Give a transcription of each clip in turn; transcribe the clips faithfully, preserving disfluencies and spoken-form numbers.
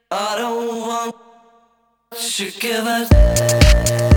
I don't want you give it.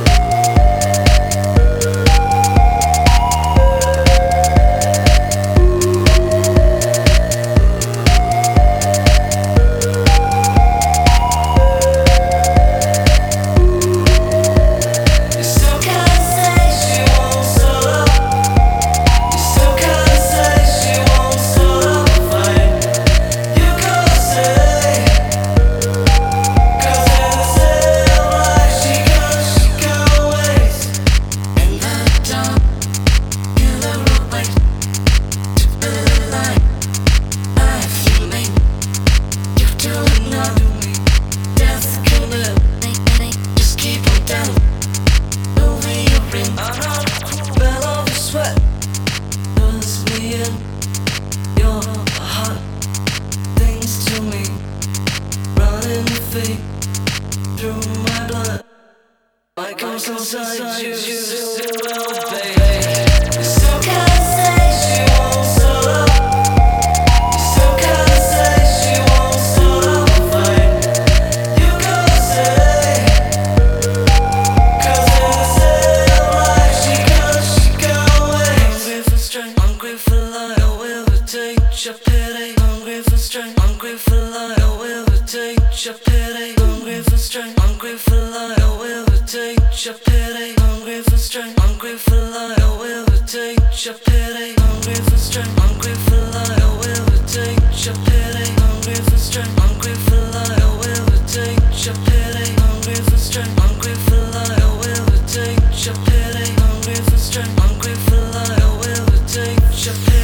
Through my blood, my ghost inside you, you baby. Some kind of say she won't start up. Some kind of say she won't start up a fight. You gotta say, 'cause in the same life she got, she got away. Hungry for strength, hungry for light. I will take your pity. Hungry for strength, hungry for light. I will take your pity. Hungry for strength, hungry for light. I will take your pity. Hungry for strength, hungry for light. I will take your pity. Hungry for strength, hungry for light. I will take your pity. Hungry for strength, hungry for light. I will take your pity. Hungry for strength, hungry for light. I will take your pity. Hungry for strength, hungry for light. I will take your pity.